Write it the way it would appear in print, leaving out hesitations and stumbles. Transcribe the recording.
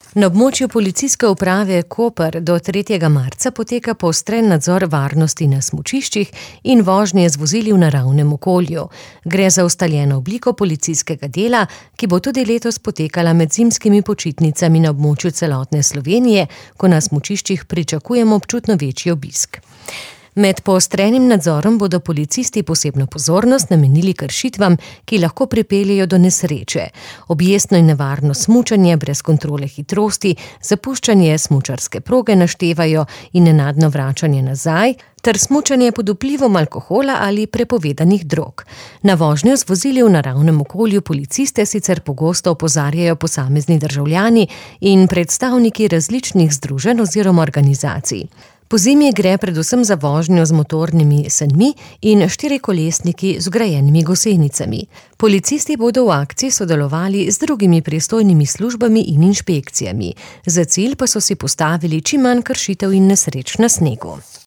Na območju policijske uprave Koper do 3. marca poteka poostren nadzor varnosti na smučiščih in vožnje z vozili v naravnem okolju. Gre za ustaljeno obliko policijskega dela, ki bo tudi letos potekala med zimskimi počitnicami na območju celotne Slovenije, ko na smučiščih pričakujemo občutno večji obisk. Med poostrenim nadzorom bodo policisti posebno pozornost namenili kršitvam, ki lahko pripeljejo do nesreče. Objestno in nevarno smučanje brez kontrole hitrosti, zapuščanje smučarske proge naštevajo in nenadno vračanje nazaj, ter smučanje pod vplivom alkohola ali prepovedanih drog. Na vožnjo z vozili v naravnem okolju policiste sicer pogosto opozarjajo posamezni državljani in predstavniki različnih združenj oziroma organizacij. Pozimi gre predvsem za vožnjo z motornimi sanjmi in štirikolesniki z vgrajenimi gosenicami. Policisti bodo v akciji sodelovali z drugimi pristojnimi službami in inšpekcijami. Za cilj pa so si postavili čim manj kršitev in nesreč na snegu.